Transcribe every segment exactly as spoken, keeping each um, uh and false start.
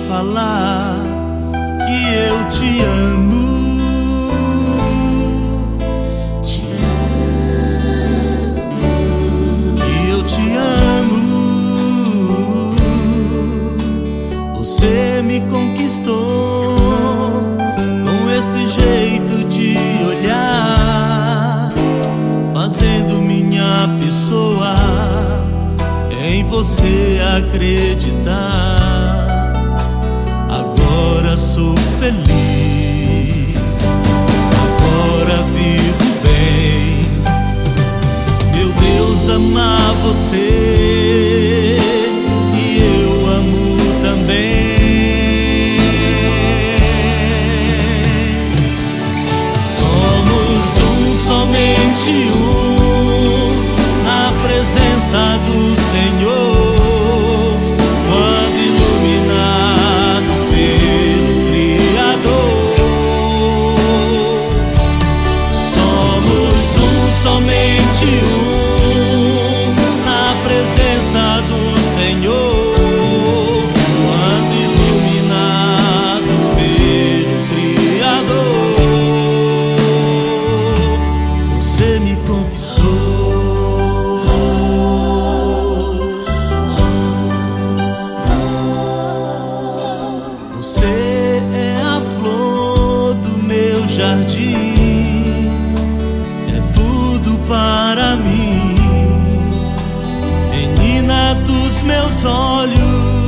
falar que eu te amo. Te amo. Que eu te amo. Você me conquistou com esse jeito de olhar, fazendo minha pessoa em você acreditar. Agora sou feliz, agora vivo bem. Meu Deus, amar você e eu amo também. Somos um, somente um, na presença do Senhor. Somente um, na presença do Senhor, quando iluminados pelo Criador. Você me conquistou. Você é a flor do meu jardim, para mim, menina dos meus olhos.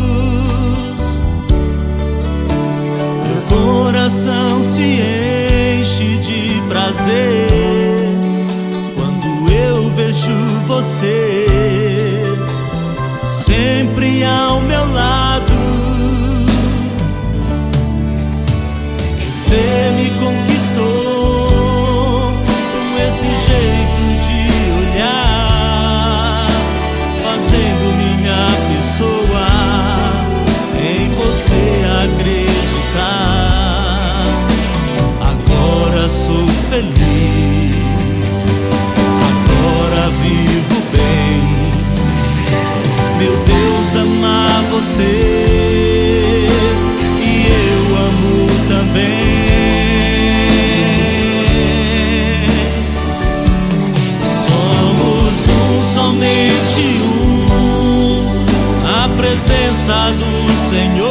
Meu coração se enche de prazer quando eu vejo você sempre ao meu lado. Você me conquistou com esse jeito acreditar. Agora sou feliz, agora vivo bem. Meu Deus, amar você e eu amo também. Somos um, somente um, a presença do Senhor.